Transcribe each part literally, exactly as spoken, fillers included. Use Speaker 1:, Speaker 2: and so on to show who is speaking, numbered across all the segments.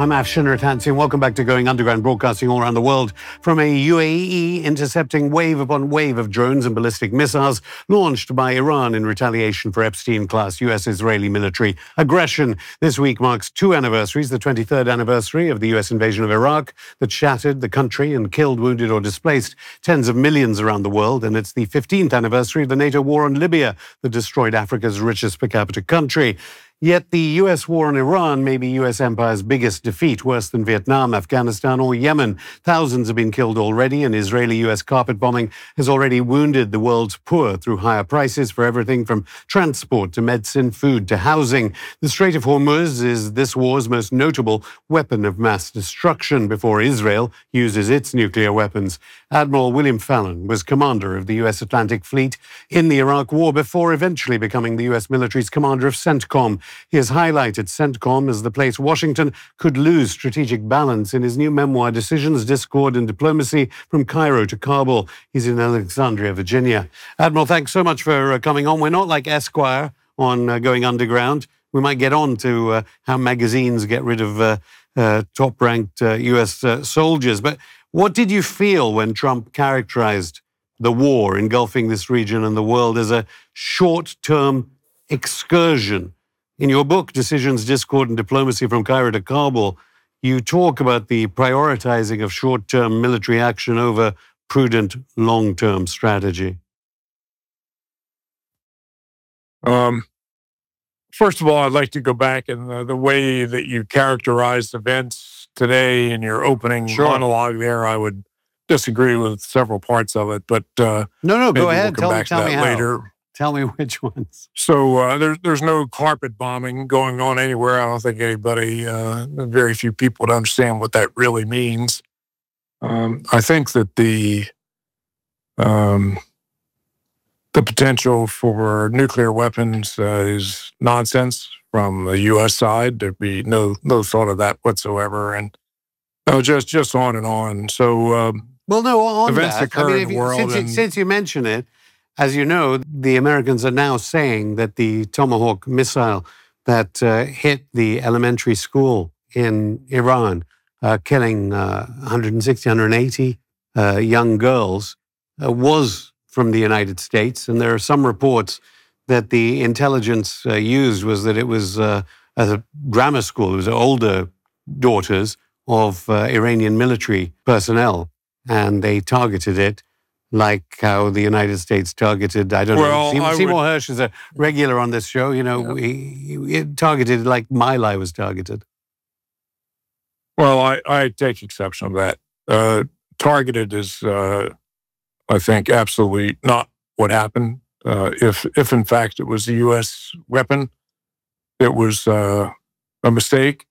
Speaker 1: I'm Afshin Rattansi, and welcome back to Going Underground, broadcasting all around the world from a U A E intercepting wave upon wave of drones and ballistic missiles launched by Iran in retaliation for Epstein-class U S-Israeli military aggression. This week marks two anniversaries, the twenty-third anniversary of the U S invasion of Iraq that shattered the country and killed, wounded or displaced tens of millions around the world, and it's the fifteenth anniversary of the NATO war on Libya that destroyed Africa's richest per capita country. Yet the U S war on Iran may be U S empire's biggest defeat, worse than Vietnam, Afghanistan or Yemen. Thousands have been killed already, and Israeli-U S carpet bombing has already wounded the world's poor through higher prices for everything from transport to medicine, food to housing. The Strait of Hormuz is this war's most notable weapon of mass destruction before Israel uses its nuclear weapons. Admiral William Fallon was commander of the U S Atlantic Fleet in the Iraq War before eventually becoming the U S military's commander of CENTCOM. He has highlighted CENTCOM as the place Washington could lose strategic balance in his new memoir, Decisions, Discord and Diplomacy, From Cairo to Kabul. He's in Alexandria, Virginia. Admiral, thanks so much for uh, coming on. We're not like Esquire on uh, Going Underground. We might get on to uh, how magazines get rid of uh, uh, top-ranked uh, U S uh, soldiers. But what did you feel when Trump characterized the war engulfing this region and the world as a short-term excursion? In your book, Decisions, Discord and Diplomacy from Cairo to Kabul, you talk about the prioritizing of short-term military action over prudent long-term strategy.
Speaker 2: Um, first of all, I'd like to go back and uh, the way that you characterized events today in your opening
Speaker 1: Sure.
Speaker 2: monologue there, I would disagree with several parts of it, but uh,
Speaker 1: No, no, go
Speaker 2: maybe
Speaker 1: ahead.
Speaker 2: We'll come
Speaker 1: Tell,
Speaker 2: back
Speaker 1: tell
Speaker 2: to
Speaker 1: me
Speaker 2: that
Speaker 1: how.
Speaker 2: later.
Speaker 1: Tell me which ones.
Speaker 2: So uh, there's there's no carpet bombing going on anywhere. I don't think anybody, uh, very few people would understand what that really means. Um, I think that the um, the potential for nuclear weapons uh, is nonsense from the U S side. There'd be no no thought of that whatsoever, and no, just just on and on. So um,
Speaker 1: Well, no, on
Speaker 2: events
Speaker 1: that,
Speaker 2: occur
Speaker 1: I mean,
Speaker 2: in
Speaker 1: if
Speaker 2: the
Speaker 1: you,
Speaker 2: world,
Speaker 1: since, you,
Speaker 2: and
Speaker 1: since you mention it, as you know, the Americans are now saying that the Tomahawk missile that uh, hit the elementary school in Iran, uh, killing uh, one hundred sixty, one hundred eighty uh, young girls, uh, was from the United States. And there are some reports that the intelligence uh, used was that it was uh, a grammar school. It was older daughters of uh, Iranian military personnel, and they targeted it like how the United States targeted, I don't
Speaker 2: Well,
Speaker 1: know, Seymour,
Speaker 2: I
Speaker 1: Seymour
Speaker 2: would-
Speaker 1: Hersh is a regular on this show. You know,
Speaker 2: Yeah.
Speaker 1: we, we targeted like My Lai was targeted.
Speaker 2: Well, I, I take exception of that. Uh, targeted is, uh, I think, absolutely not what happened. Uh, if, if in fact it was a U S weapon, it was uh, a mistake.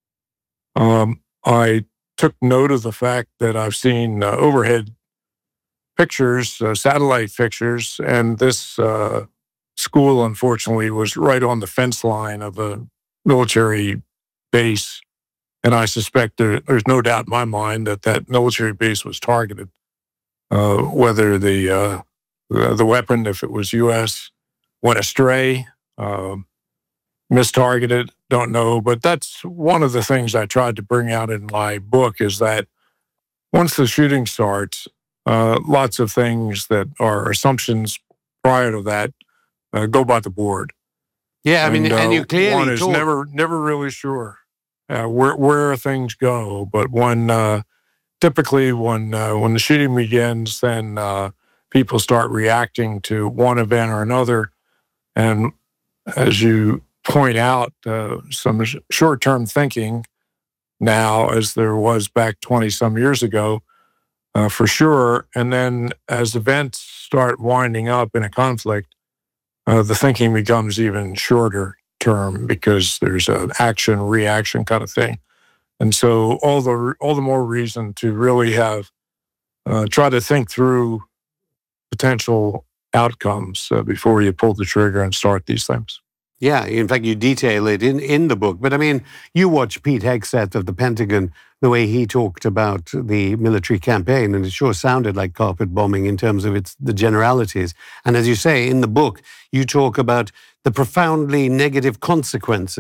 Speaker 2: Um, I took note of the fact that I've seen uh, overhead pictures, uh, satellite pictures, and this uh, school, unfortunately, was right on the fence line of a military base. And I suspect there, there's no doubt in my mind that that military base was targeted. Uh, whether the, uh, the the weapon, if it was U S, went astray, um, mistargeted, don't know. But that's one of the things I tried to bring out in my book, is that once the shooting starts, uh, lots of things that are assumptions prior to that uh, go by the board.
Speaker 1: Yeah, I mean, and,
Speaker 2: uh,
Speaker 1: you clearly
Speaker 2: one is
Speaker 1: talk-
Speaker 2: never never really sure uh, where where things go. But when uh, typically when uh, when the shooting begins, then uh, people start reacting to one event or another, and as you point out, uh, some sh- short-term thinking now, as there was back twenty some years ago, uh, for sure. And then as events start winding up in a conflict, uh, the thinking becomes even shorter term, because there's an action reaction kind of thing. And so all the all the more reason to really have uh, try to think through potential outcomes uh, before you pull the trigger and start these things.
Speaker 1: Yeah, in fact, you detail it in, in the book. But I mean, you watch Pete Hegseth of the Pentagon, the way he talked about the military campaign, and it sure sounded like carpet bombing in terms of its the generalities. And as you say in the book, you talk about the profoundly negative consequences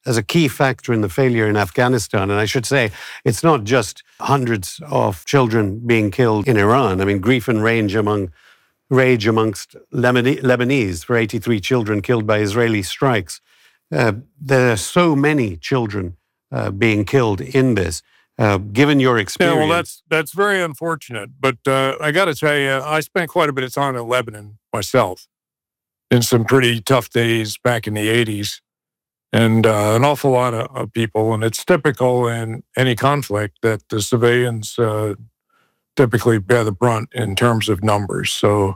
Speaker 1: as a key factor in the failure in Afghanistan. And I should say, it's not just hundreds of children being killed in Iran. I mean, grief and rage among rage amongst Lebanese for eighty-three children killed by Israeli strikes. Uh, there are so many children uh, being killed in this. Uh, given your experience,
Speaker 2: yeah, well, that's that's very unfortunate. But uh, I got to tell you, I spent quite a bit of time in Lebanon myself, in some pretty tough days back in the eighties, and uh, an awful lot of, of people. And it's typical in any conflict that the civilians uh, typically bear the brunt in terms of numbers. So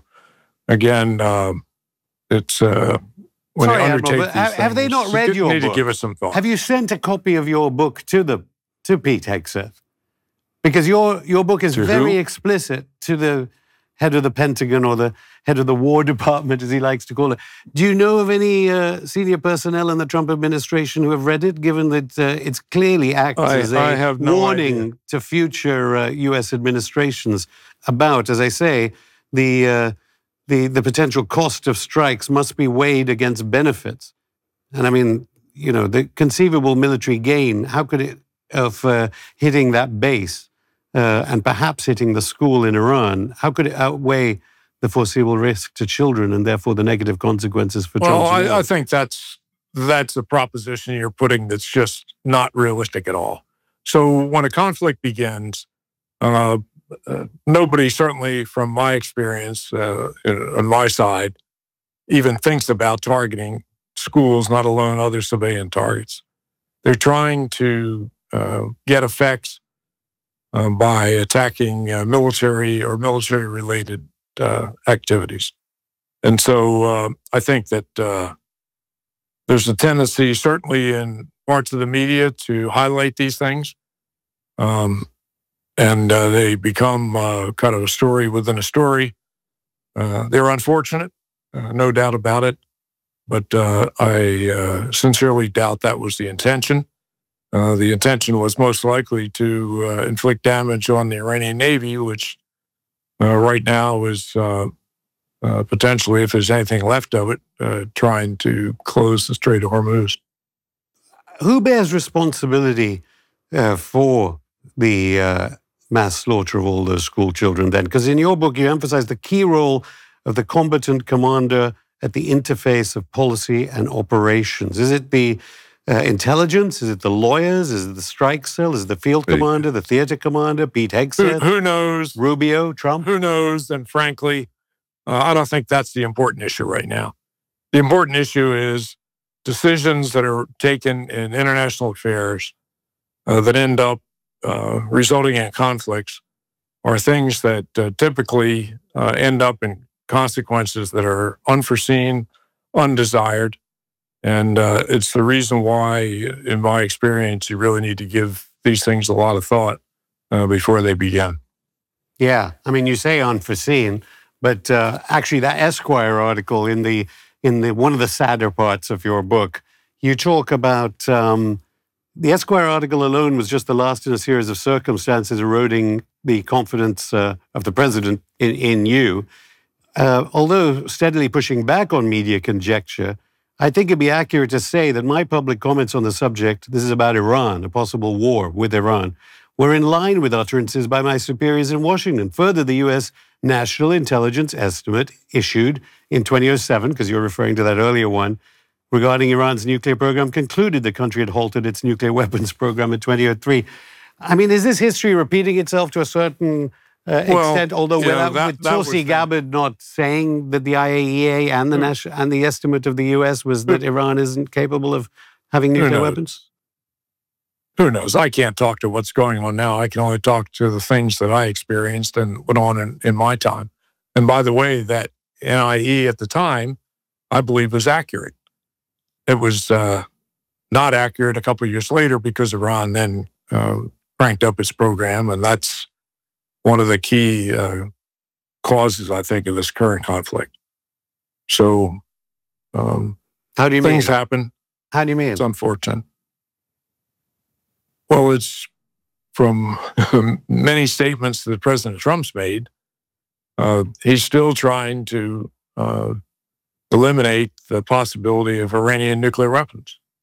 Speaker 2: again, um, it's uh, when
Speaker 1: Sorry,
Speaker 2: you undertake
Speaker 1: Admiral,
Speaker 2: these
Speaker 1: have,
Speaker 2: things,
Speaker 1: have they not read
Speaker 2: you
Speaker 1: your
Speaker 2: need
Speaker 1: book?
Speaker 2: to give us some thought.
Speaker 1: Have you sent a copy of your book to the to Pete Hegseth? Because your your book is
Speaker 2: To
Speaker 1: very
Speaker 2: who?
Speaker 1: explicit to the head of the Pentagon, or the head of the War Department, as he likes to call it. Do you know of any uh, senior personnel in the Trump administration who have read it, given that uh, it's clearly acts
Speaker 2: I-
Speaker 1: as a
Speaker 2: I have no
Speaker 1: warning
Speaker 2: idea.
Speaker 1: to future uh, U S administrations about, as I say, the, uh, the, the potential cost of strikes must be weighed against benefits. And I mean, you know, the conceivable military gain, how could it, of uh, hitting that base uh, and perhaps hitting the school in Iran, how could it outweigh the foreseeable risk to children and therefore the negative consequences for
Speaker 2: Well,
Speaker 1: Johnson?
Speaker 2: I, I think that's that's a proposition you're putting that's just not realistic at all. So when a conflict begins, uh, uh, nobody, certainly from my experience uh, on my side, even thinks about targeting schools, not alone other civilian targets. They're trying to uh, get effects uh, by attacking uh, military or military-related uh, activities. And so uh, I think that uh, there's a tendency, certainly in parts of the media, to highlight these things. Um, and uh, they become uh, kind of a story within a story. Uh, they're unfortunate, uh, no doubt about it. But uh, I uh, sincerely doubt that was the intention. Uh, the intention was most likely to uh, inflict damage on the Iranian Navy, which uh, right now is uh, uh, potentially, if there's anything left of it, uh, trying to close the Strait of Hormuz.
Speaker 1: Who bears responsibility uh, for the uh, mass slaughter of all those school children then? Because in your book, you emphasize the key role of the combatant commander at the interface of policy and operations. Is it the uh, intelligence? Is it the lawyers? Is it the strike cell? Is it the field commander, the theater commander, Pete
Speaker 2: Who,
Speaker 1: Hegseth,
Speaker 2: who knows?
Speaker 1: Rubio, Trump?
Speaker 2: Who knows? And frankly, uh, I don't think that's the important issue right now. The important issue is decisions that are taken in international affairs uh, that end up uh, resulting in conflicts are things that uh, typically uh, end up in consequences that are unforeseen, undesired. And uh, it's the reason why, in my experience, you really need to give these things a lot of thought uh, before they begin.
Speaker 1: Yeah, I mean, you say unforeseen, but uh, actually that Esquire article in the in the one of the sadder parts of your book, you talk about um, the Esquire article alone was just the last in a series of circumstances eroding the confidence uh, of the president in, in you. Uh, although steadily pushing back on media conjecture, I think it'd be accurate to say that my public comments on the subject, this is about Iran, a possible war with Iran, were in line with utterances by my superiors in Washington. Further, the U S National Intelligence Estimate issued in twenty oh seven, because you're referring to that earlier one, regarding Iran's nuclear program, concluded the country had halted its nuclear weapons program in twenty oh three. I mean, is this history repeating itself to a certain uh,
Speaker 2: Well,
Speaker 1: extent? Although
Speaker 2: you know,
Speaker 1: without,
Speaker 2: that-
Speaker 1: with
Speaker 2: that was
Speaker 1: Tulsi
Speaker 2: the-
Speaker 1: Gabbard not saying that the I A E A and the
Speaker 2: Who-
Speaker 1: national and the estimate of the U S was that Iran isn't capable of having
Speaker 2: Who
Speaker 1: nuclear
Speaker 2: knows?
Speaker 1: weapons?
Speaker 2: Who knows? I can't talk to what's going on now. I can only talk to the things that I experienced and went on in, in my time. And by the way, that N I E at the time, I believe, was accurate. It was uh, not accurate a couple of years later because Iran then uh, cranked up its program. And that's one of the key uh, causes, I think, of this current conflict. So um,
Speaker 1: How do you
Speaker 2: things
Speaker 1: mean?
Speaker 2: happen.
Speaker 1: How do you mean?
Speaker 2: It's unfortunate. Well, it's from many statements that President Trump's made. Uh, he's still trying to uh, eliminate the possibility of Iranian nuclear weapons.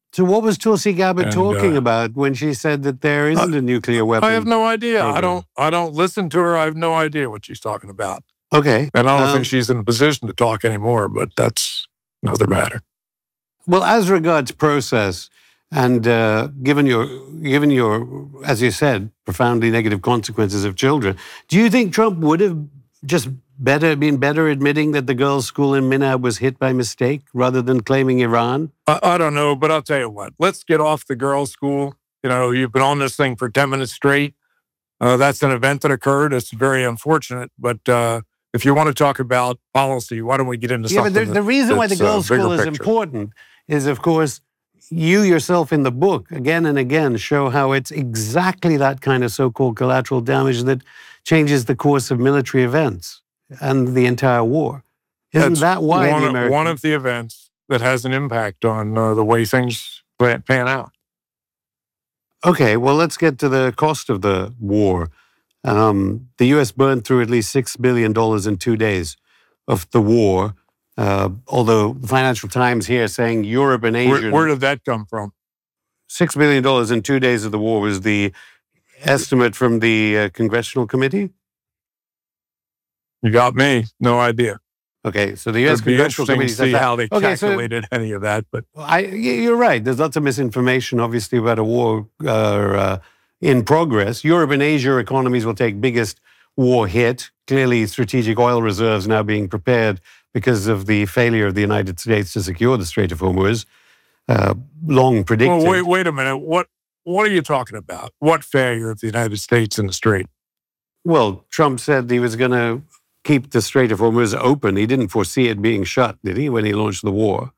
Speaker 1: So what was Tulsi Gabbard
Speaker 2: And,
Speaker 1: talking
Speaker 2: uh,
Speaker 1: about when she said that there isn't a nuclear weapon?
Speaker 2: I have no idea. I
Speaker 1: program?
Speaker 2: don't. I don't listen to her. I have no idea what she's talking about.
Speaker 1: Okay.
Speaker 2: And I don't
Speaker 1: um,
Speaker 2: think she's in a position to talk anymore. But that's another matter.
Speaker 1: Well, as regards process, and uh, given your, given your, as you said, profoundly negative consequences of children, do you think Trump would have just better been better admitting that the girls' school in Minna was hit by mistake rather than claiming Iran?
Speaker 2: I, I don't know, but I'll tell you what. Let's get off the girls' school. You know, you've been on this thing for ten minutes straight. Uh, that's an event that occurred. It's very unfortunate. But uh, if you want to talk about policy, why don't we get into
Speaker 1: Yeah,
Speaker 2: something?
Speaker 1: but the, the reason why the
Speaker 2: that's, uh,
Speaker 1: girls' school
Speaker 2: bigger
Speaker 1: is
Speaker 2: picture.
Speaker 1: important is, of course, you yourself in the book again and again show how it's exactly that kind of so-called collateral damage that changes the course of military events and the entire war. Isn't
Speaker 2: That's
Speaker 1: that why
Speaker 2: one,
Speaker 1: the American...
Speaker 2: one of the events that has an impact on uh, the way things pan pan out?
Speaker 1: Okay, well, let's get to the cost of the war. Um, the U S burned through at least six billion dollars in two days of the war, uh, although the Financial Times here saying Europe and Asia...
Speaker 2: Where, where did that come from?
Speaker 1: six billion dollars in two days of the war was the estimate from the uh, Congressional Committee?
Speaker 2: You got me. No idea.
Speaker 1: Okay, so the U S
Speaker 2: It'd be
Speaker 1: Congressional
Speaker 2: interesting
Speaker 1: Committee
Speaker 2: to
Speaker 1: says
Speaker 2: see
Speaker 1: that.
Speaker 2: how they
Speaker 1: Okay, so-
Speaker 2: calculated any of that. But
Speaker 1: I, you're right. There's lots of misinformation, obviously, about a war uh, uh, in progress. Europe and Asia economies will take biggest war hit. Clearly, strategic oil reserves now being prepared because of the failure of the United States to secure the Strait of Hormuz. Uh, long predicted.
Speaker 2: well, wait, wait a minute. What what are you talking about? What failure of the United States in the Strait?
Speaker 1: Well, Trump said he was going to keep the Strait of Hormuz open. He didn't foresee it being shut, did he, when he launched the war?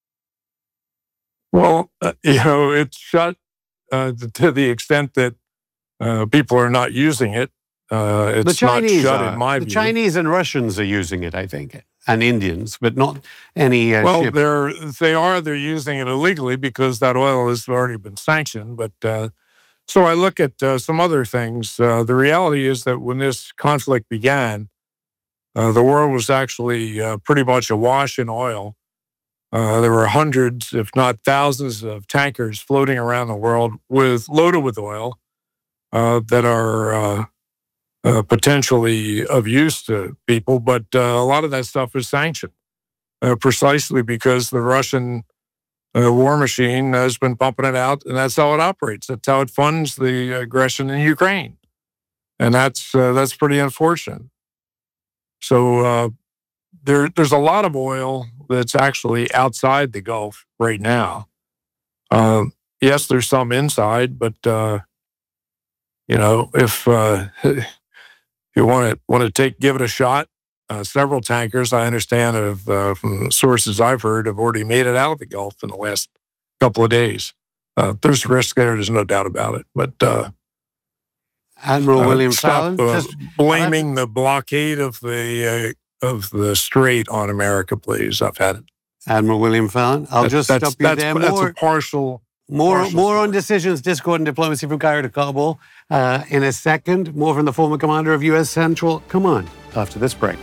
Speaker 2: Well, uh, you know, it's shut uh, to the extent that uh, people are not using it. Uh, it's
Speaker 1: The Chinese
Speaker 2: not shut
Speaker 1: are.
Speaker 2: in my
Speaker 1: the
Speaker 2: view.
Speaker 1: Chinese and Russians are using it, I think, and Indians, but not any uh,
Speaker 2: Well,
Speaker 1: ship.
Speaker 2: they're they are they're using it illegally because that oil has already been sanctioned. But uh, so I look at uh, some other things. Uh, the reality is that when this conflict began, uh, the world was actually uh, pretty much awash in oil. Uh, there were hundreds, if not thousands, of tankers floating around the world with loaded with oil uh, that are uh, uh, potentially of use to people. But uh, a lot of that stuff is sanctioned uh, precisely because the Russian uh, war machine has been pumping it out, and that's how it operates. That's how it funds the aggression in Ukraine, and that's uh, that's pretty unfortunate. So uh, there, there's a lot of oil that's actually outside the Gulf right now. Um, yes, there's some inside, but uh, you know, if uh, you want to want to take give it a shot, uh, several tankers I understand have, uh, from sources I've heard, have already made it out of the Gulf in the last couple of days. Uh, there's risk there. There's no doubt about it. But uh,
Speaker 1: Admiral
Speaker 2: uh,
Speaker 1: William
Speaker 2: stop
Speaker 1: Fallon?
Speaker 2: uh,
Speaker 1: Just-
Speaker 2: blaming the blockade of the uh, of the Strait on America, please. I've had it.
Speaker 1: Admiral William Fallon. I'll
Speaker 2: That-
Speaker 1: just
Speaker 2: that's,
Speaker 1: stop you
Speaker 2: that's,
Speaker 1: there.
Speaker 2: That's
Speaker 1: More,
Speaker 2: a partial.
Speaker 1: more,
Speaker 2: partial
Speaker 1: more on
Speaker 2: story.
Speaker 1: decisions, discord, and diplomacy from Cairo to Kabul uh, in a second. More from the former commander of U S Central Command after this break.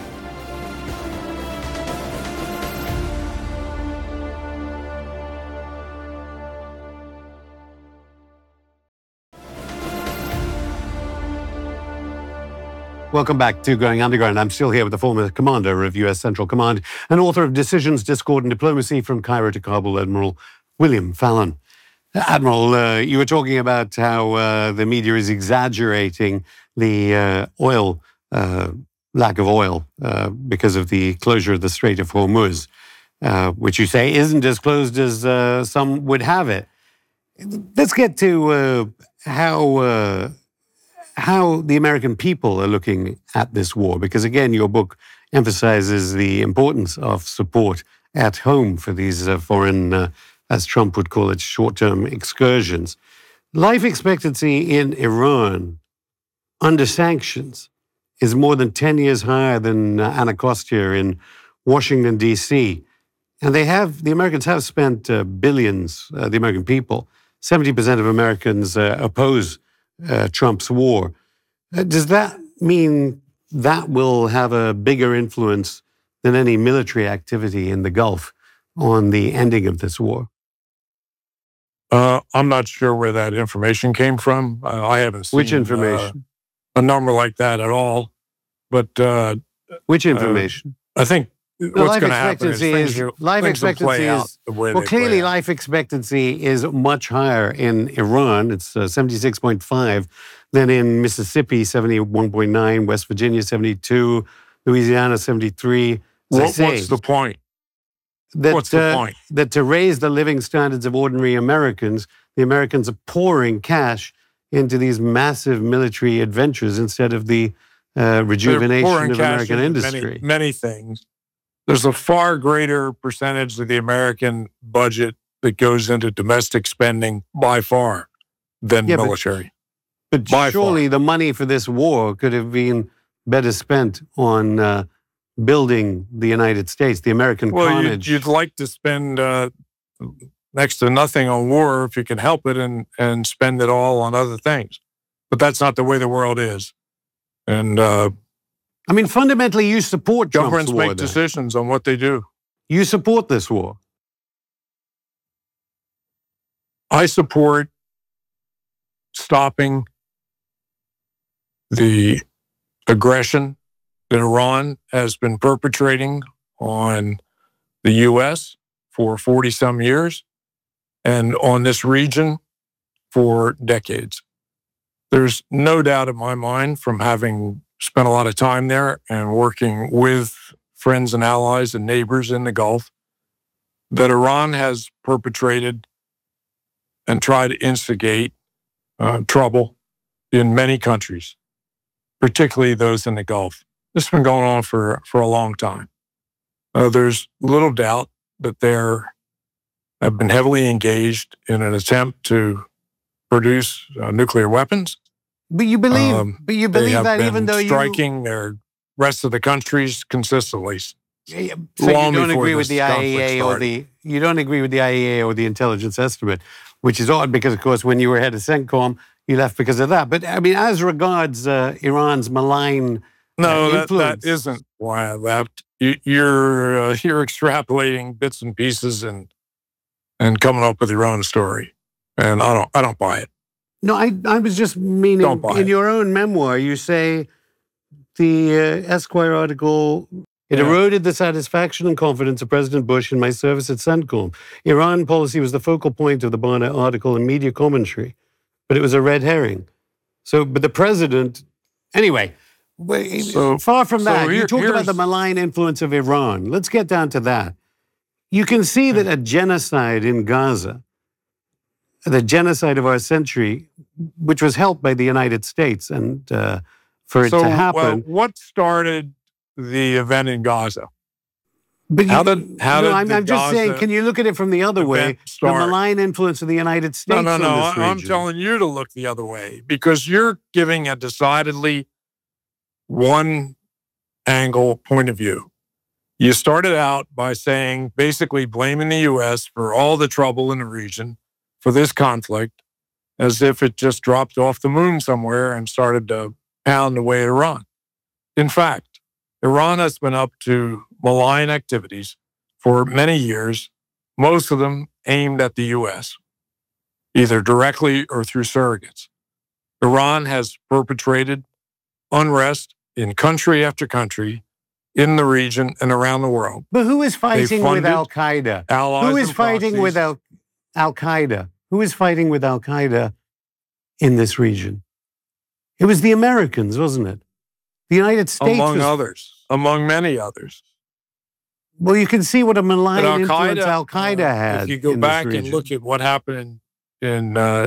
Speaker 1: Welcome back to Going Underground. I'm still here with the former commander of U S Central Command and author of Decisions, Discord, and Diplomacy from Cairo to Kabul, Admiral William Fallon. Admiral, uh, you were talking about how uh, the media is exaggerating the uh, oil, uh, lack of oil, uh, because of the closure of the Strait of Hormuz, uh, which you say isn't as closed as uh, some would have it. Let's get to uh, how... Uh, how the American people are looking at this war, because again, your book emphasizes the importance of support at home for these uh, foreign, uh, as Trump would call it, short-term excursions. Life expectancy in Iran under sanctions is more than ten years higher than uh, Anacostia in Washington, D C. And they have, the Americans have spent uh, billions, uh, the American people, seventy percent of Americans uh, oppose Uh, Trump's war. Uh, does that mean that will have a bigger influence than any military activity in the Gulf on the ending of this war?
Speaker 2: Uh, I'm not sure where that information came from. Uh, I haven't seen
Speaker 1: Which information?
Speaker 2: Uh, a number like that at all. But uh,
Speaker 1: Which information?
Speaker 2: Uh, I think
Speaker 1: the
Speaker 2: what's going to happen is,
Speaker 1: is
Speaker 2: will,
Speaker 1: life expectancy is
Speaker 2: the way
Speaker 1: well. Clearly,
Speaker 2: out.
Speaker 1: life expectancy is much higher in Iran. It's uh, seventy-six point five than in Mississippi, seventy-one point nine, West Virginia, seventy-two, Louisiana, seventy-three.
Speaker 2: What, what's the point?
Speaker 1: That,
Speaker 2: what's the
Speaker 1: uh,
Speaker 2: point?
Speaker 1: That to raise the living standards of ordinary Americans, the Americans are pouring cash into these massive military adventures instead of the uh, rejuvenation of American industry.
Speaker 2: Many, many things. There's a far greater percentage of the American budget that goes into domestic spending by far than
Speaker 1: yeah,
Speaker 2: military.
Speaker 1: But, but surely far. The money for this war could have been better spent on uh, building the United States, the American
Speaker 2: well,
Speaker 1: carnage.
Speaker 2: You'd, you'd like to spend uh, next to nothing on war if you can help it and, and spend it all on other things. But that's not the way the world is. And uh,
Speaker 1: I mean, fundamentally, you support Trump's
Speaker 2: governments
Speaker 1: war,
Speaker 2: make
Speaker 1: then.
Speaker 2: decisions on what they do.
Speaker 1: You support this war.
Speaker 2: I support stopping the aggression that Iran has been perpetrating on the U S for forty-some years and on this region for decades. There's no doubt in my mind, from having spent a lot of time there and working with friends and allies and neighbors in the Gulf, that Iran has perpetrated and tried to instigate uh, trouble in many countries, particularly those in the Gulf. This has been going on for, for a long time. Uh, there's little doubt that they have been heavily engaged in an attempt to produce uh, nuclear weapons.
Speaker 1: But you believe, um, but you believe that even though
Speaker 2: you striking
Speaker 1: you...
Speaker 2: their rest of the countries consistently.
Speaker 1: Yeah, yeah. So you don't agree with the I A E A or the you don't agree with the I A E A or the intelligence estimate, which is odd because, of course, when you were head of CENTCOM, you left because of that. But I mean, as regards uh, Iran's malign
Speaker 2: no,
Speaker 1: uh, influence,
Speaker 2: that, that isn't why I left. You, you're uh, you're extrapolating bits and pieces and and coming up with your own story, and I don't I don't buy it.
Speaker 1: No, I I was just meaning in
Speaker 2: it.
Speaker 1: your own memoir, you say the uh, Esquire article. It
Speaker 2: yeah.
Speaker 1: eroded the satisfaction and confidence of President Bush in my service at CENTCOM. Iran policy was the focal point of the Barna article and media commentary, but it was a red herring. So, but the president, anyway, so, far from
Speaker 2: so
Speaker 1: that,
Speaker 2: here,
Speaker 1: you talked about the malign influence of Iran. Let's get down to that. You can see that a genocide in Gaza, the genocide of our century, which was helped by the United States, and uh, for it
Speaker 2: so,
Speaker 1: to happen.
Speaker 2: Well, what started the event in Gaza?
Speaker 1: But you,
Speaker 2: how did, how
Speaker 1: no,
Speaker 2: did
Speaker 1: I'm, I'm just saying, can you look at it from the other way?
Speaker 2: Start?
Speaker 1: The malign influence of the United States.
Speaker 2: No, no, no.
Speaker 1: On this
Speaker 2: I'm
Speaker 1: region.
Speaker 2: telling you to look the other way because you're giving a decidedly one angle point of view. You started out by saying, basically blaming the U S for all the trouble in the region, for this conflict, as if it just dropped off the moon somewhere and started to pound away at Iran. In fact, Iran has been up to malign activities for many years, most of them aimed at the U S, either directly or through surrogates. Iran has perpetrated unrest in country after country in the region and around the world.
Speaker 1: But who is fighting with Al-Qaeda? Who is fighting with Al- Al-Qaeda? Who is fighting with Al-Qaeda in this region? It was the Americans, wasn't it? The United States
Speaker 2: Among
Speaker 1: was...
Speaker 2: others. Among many others.
Speaker 1: Well, you can see what a malign
Speaker 2: Al-Qaeda,
Speaker 1: influence Al-Qaeda
Speaker 2: uh,
Speaker 1: had.
Speaker 2: If you go
Speaker 1: in
Speaker 2: back
Speaker 1: this
Speaker 2: and look at what happened in uh,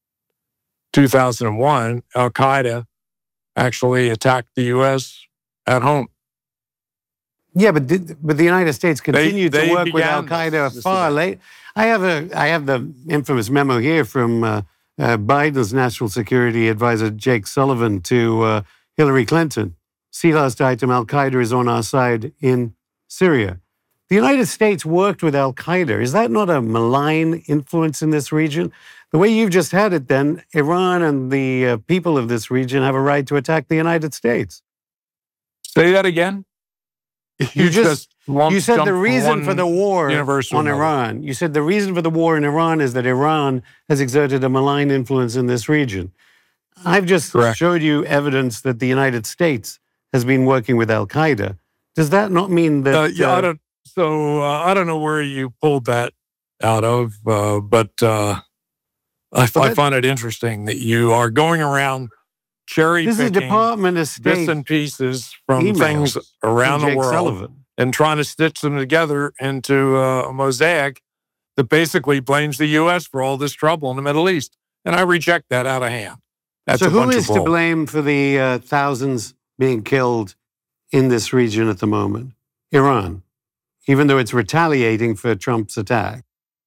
Speaker 2: two thousand one, Al-Qaeda actually attacked the U S at home.
Speaker 1: Yeah, but did, but the United States continued
Speaker 2: they, they
Speaker 1: to work with Al-Qaeda far late. I have a I have the infamous memo here from uh, uh, Biden's national security advisor Jake Sullivan to uh, Hillary Clinton. See last item, Al-Qaeda is on our side in Syria. The United States worked with Al-Qaeda. Is that not a malign influence in this region? The way you've just had it then, Iran and the uh, people of this region have a right to attack the United States.
Speaker 2: Say that again?
Speaker 1: You, you just,
Speaker 2: lump
Speaker 1: You said
Speaker 2: jump
Speaker 1: the
Speaker 2: from
Speaker 1: reason
Speaker 2: one
Speaker 1: for the war
Speaker 2: universe to
Speaker 1: on
Speaker 2: another.
Speaker 1: Iran, you said the reason for the war in Iran is that Iran has exerted a malign influence in this region. I've just
Speaker 2: Correct.
Speaker 1: showed you evidence that the United States has been working with Al-Qaeda. Does that not mean that...
Speaker 2: Uh, yeah, I
Speaker 1: uh,
Speaker 2: don't, so uh, I don't know where you pulled that out of, uh, but uh, I,
Speaker 1: Well,
Speaker 2: I
Speaker 1: that-
Speaker 2: find it interesting that you are going around cherry
Speaker 1: this is
Speaker 2: picking
Speaker 1: Department of
Speaker 2: bits
Speaker 1: State
Speaker 2: and pieces from
Speaker 1: emails
Speaker 2: things
Speaker 1: from
Speaker 2: around the
Speaker 1: Jake
Speaker 2: world
Speaker 1: Sullivan.
Speaker 2: and trying to stitch them together into uh, a mosaic that basically blames the U S for all this trouble in the Middle East. And I reject that out of hand. That's
Speaker 1: So
Speaker 2: a
Speaker 1: who
Speaker 2: bunch
Speaker 1: is
Speaker 2: of
Speaker 1: to
Speaker 2: bull.
Speaker 1: blame for the uh, thousands being killed in this region at the moment? Iran, even though it's retaliating for Trump's attack.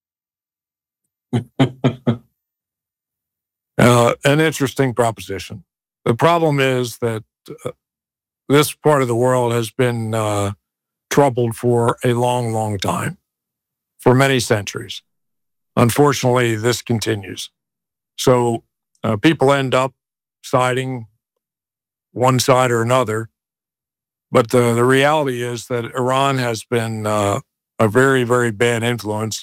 Speaker 2: Uh, an interesting proposition. The problem is that uh, this part of the world has been uh, troubled for a long, long time, for many centuries. Unfortunately, this continues. So uh, people end up siding one side or another. But the, the reality is that Iran has been uh, a very, very bad influence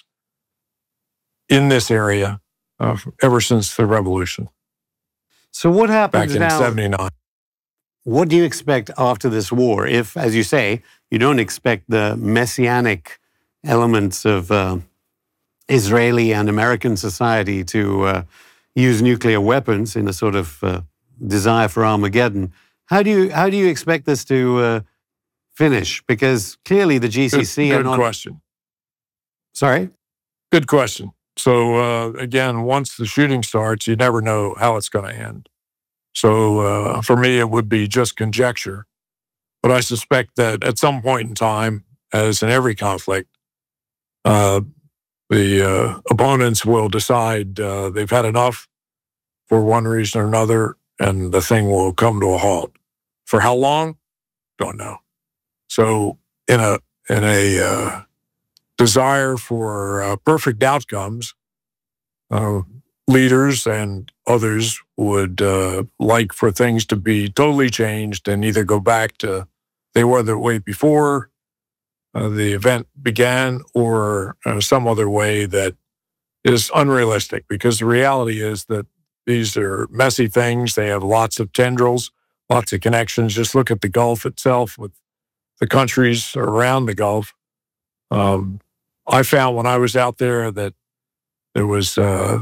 Speaker 2: in this area uh, ever since the revolution
Speaker 1: So what happens
Speaker 2: back in
Speaker 1: now?
Speaker 2: seventy-nine.
Speaker 1: What do you expect after this war? If, as you say, you don't expect the messianic elements of uh, Israeli and American society to uh, use nuclear weapons in a sort of uh, desire for Armageddon, how do you how do you expect this to uh, finish? Because clearly the G C C
Speaker 2: Good,
Speaker 1: are
Speaker 2: good
Speaker 1: not.
Speaker 2: question.
Speaker 1: Sorry.
Speaker 2: Good question. So uh, again, once the shooting starts, you never know how it's going to end. So uh, for me, it would be just conjecture. But I suspect that at some point in time, as in every conflict, uh, the uh, opponents will decide uh, they've had enough for one reason or another, and the thing will come to a halt. For how long? Don't know. So in a in a uh, desire for uh, perfect outcomes, uh, leaders and others would uh, like for things to be totally changed and either go back to they were the way before uh, the event began, or uh, some other way that is unrealistic, because the reality is that these are messy things. They have lots of tendrils, lots of connections. Just look at the Gulf itself with the countries around the Gulf. Um, I found when I was out there that there was uh,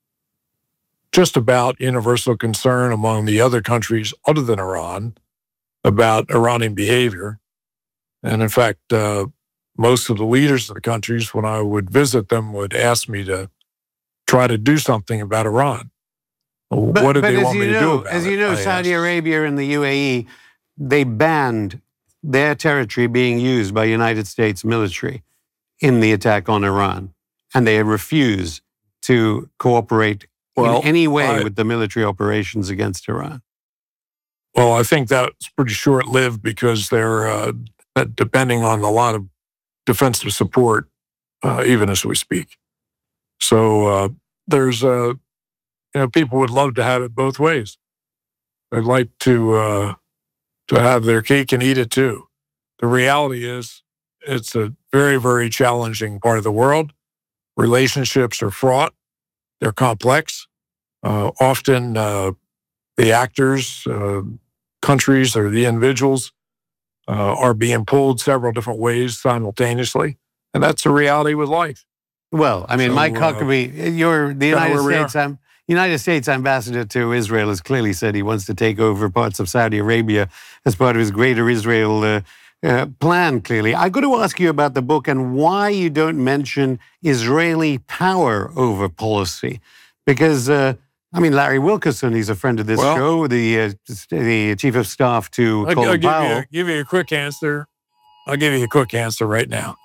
Speaker 2: just about universal concern among the other countries other than Iran about Iranian behavior. And in fact, uh, most of the leaders of the countries, when I would visit them, would ask me to try to do something about Iran.
Speaker 1: But,
Speaker 2: what did
Speaker 1: but
Speaker 2: they
Speaker 1: as
Speaker 2: want
Speaker 1: you
Speaker 2: me to
Speaker 1: know,
Speaker 2: do about
Speaker 1: as
Speaker 2: it?
Speaker 1: you know,
Speaker 2: I
Speaker 1: Saudi
Speaker 2: asked.
Speaker 1: Arabia and the U A E, they banned their territory being used by United States military in the attack on Iran, and they refuse to cooperate
Speaker 2: Well,
Speaker 1: in any way
Speaker 2: I-
Speaker 1: with the military operations against Iran.
Speaker 2: Well, I think that's pretty short-lived, because they're uh, depending on a lot of defensive support, uh, even as we speak. So uh, there's, uh, you know, people would love to have it both ways. They'd like to uh, to have their cake and eat it too. The reality is, it's a very, very challenging part of the world. Relationships are fraught. They're complex. Uh, often uh, the actors, uh, countries, or the individuals uh, are being pulled several different ways simultaneously. And that's the reality with life.
Speaker 1: Well, I mean,
Speaker 2: So,
Speaker 1: Mike
Speaker 2: uh,
Speaker 1: Huckabee, you're the United
Speaker 2: where we
Speaker 1: States. Um, United States ambassador to Israel has clearly said he wants to take over parts of Saudi Arabia as part of his greater Israel uh, uh, plan, clearly. I've got to ask you about the book and why you don't mention Israeli power over policy. Because, uh, I mean, Larry Wilkerson, he's a friend of this
Speaker 2: Well-
Speaker 1: show, the uh, the chief of staff to
Speaker 2: I'll,
Speaker 1: Colin
Speaker 2: I'll give,
Speaker 1: Powell.
Speaker 2: you a, give you a quick answer. I'll give you a quick answer right now.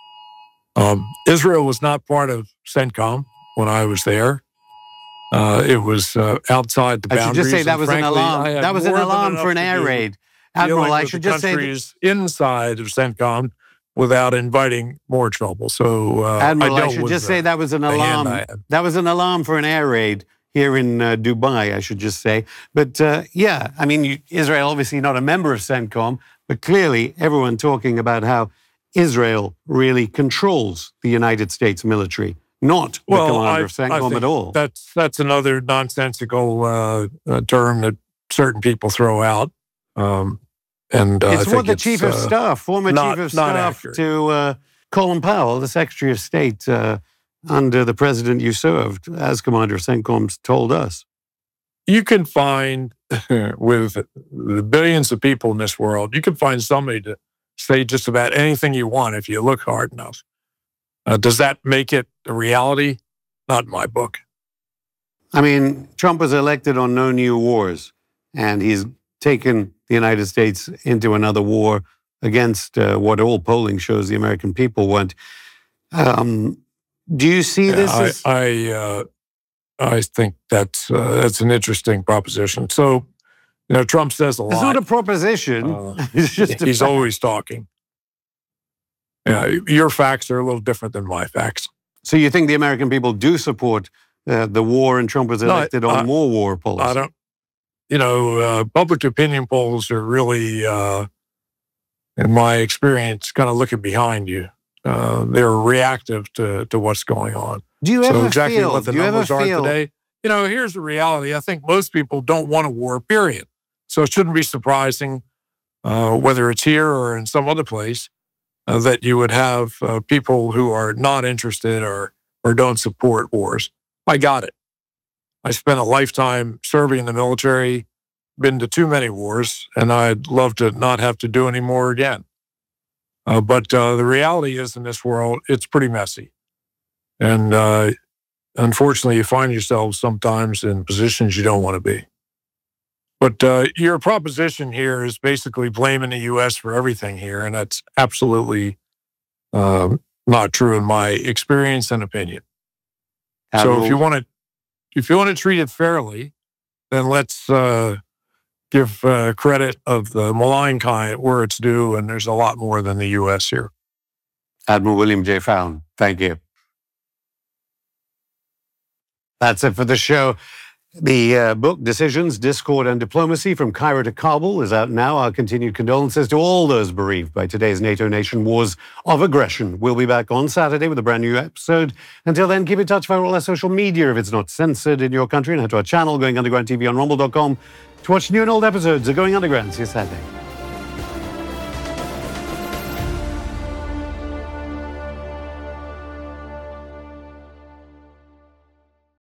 Speaker 2: Um, Israel was not part of CENTCOM when I was there. Uh, it was uh, outside the
Speaker 1: I should
Speaker 2: boundaries.
Speaker 1: just say that
Speaker 2: and
Speaker 1: was an
Speaker 2: frankly,
Speaker 1: alarm.
Speaker 2: I had
Speaker 1: That was an
Speaker 2: more than
Speaker 1: alarm
Speaker 2: enough
Speaker 1: for an
Speaker 2: to
Speaker 1: air
Speaker 2: do
Speaker 1: raid.
Speaker 2: dealing
Speaker 1: Admiral, I
Speaker 2: with
Speaker 1: should
Speaker 2: the
Speaker 1: just say, that,
Speaker 2: countries inside of CENTCOM without inviting more trouble. So, uh,
Speaker 1: Admiral,
Speaker 2: I,
Speaker 1: I
Speaker 2: dealt
Speaker 1: should
Speaker 2: with
Speaker 1: just
Speaker 2: the-
Speaker 1: say that was an
Speaker 2: the hand
Speaker 1: alarm.
Speaker 2: I had.
Speaker 1: That was an alarm for an air raid here in uh, Dubai, I should just say. But uh, yeah, I mean, you, Israel obviously not a member of CENTCOM, but clearly everyone talking about how Israel really controls the United States military, not the
Speaker 2: Well,
Speaker 1: commander
Speaker 2: I,
Speaker 1: of
Speaker 2: I
Speaker 1: CENTCOM
Speaker 2: think
Speaker 1: at all.
Speaker 2: that's that's another nonsensical uh, uh, term that certain people throw out. Um, and uh, I
Speaker 1: It's
Speaker 2: think
Speaker 1: what the
Speaker 2: it's,
Speaker 1: chief of
Speaker 2: uh,
Speaker 1: staff, former
Speaker 2: not-
Speaker 1: chief of
Speaker 2: not
Speaker 1: staff
Speaker 2: accurate.
Speaker 1: to uh, Colin Powell, the Secretary of State uh, under the president you served, as commander of CENTCOM, told us.
Speaker 2: You can find, with the billions of people in this world, you can find somebody to say just about anything you want if you look hard enough. Uh, does that make it a reality? Not in my book.
Speaker 1: I mean, Trump was elected on no new wars, and he's taken the United States into another war against uh, what all polling shows the American people want. Um, do you see
Speaker 2: Yeah,
Speaker 1: this
Speaker 2: I
Speaker 1: as...
Speaker 2: I, uh, I think that's uh, that's an interesting proposition. So, you know, Trump says a lot.
Speaker 1: It's not a proposition.
Speaker 2: Uh,
Speaker 1: it's just a
Speaker 2: He's
Speaker 1: fact.
Speaker 2: always talking. Yeah, your facts are a little different than my facts.
Speaker 1: So you think the American people do support uh, the war, and Trump was
Speaker 2: No, I-
Speaker 1: elected on
Speaker 2: I-
Speaker 1: more war policy?
Speaker 2: I don't. You know, uh, public opinion polls are really, uh, in my experience, kind of looking behind you. Uh, they're reactive to to what's going on.
Speaker 1: Do you ever
Speaker 2: So exactly
Speaker 1: feel?
Speaker 2: what the
Speaker 1: do you ever
Speaker 2: numbers are
Speaker 1: feel?
Speaker 2: today. You know, here's the reality. I think most people don't want a war, period. So it shouldn't be surprising, uh, whether it's here or in some other place, uh, that you would have uh, people who are not interested or or don't support wars. I got it. I spent a lifetime serving in the military, been to too many wars, and I'd love to not have to do any more again. Uh, but uh, the reality is, in this world, it's pretty messy. And uh, unfortunately, you find yourself sometimes in positions you don't want to be. But uh, your proposition here is basically blaming the U S for everything here, and that's absolutely um, not true in my experience and opinion. So
Speaker 1: Admiral,
Speaker 2: if you want to, if you want to treat it fairly, then let's uh, give uh, credit of the malign kind where it's due, and there's a lot more than the U S here.
Speaker 1: Admiral William J. Fallon, thank you. That's it for the show. The uh, book, Decisions, Discord and Diplomacy from Cairo to Kabul, is out now. Our continued condolences to all those bereaved by today's NATO nation wars of aggression. We'll be back on Saturday with a brand new episode. Until then, keep in touch via all our social media if it's not censored in your country, and head to our channel, Going Underground T V on rumble dot com, to watch new and old episodes of Going Underground. See you Saturday.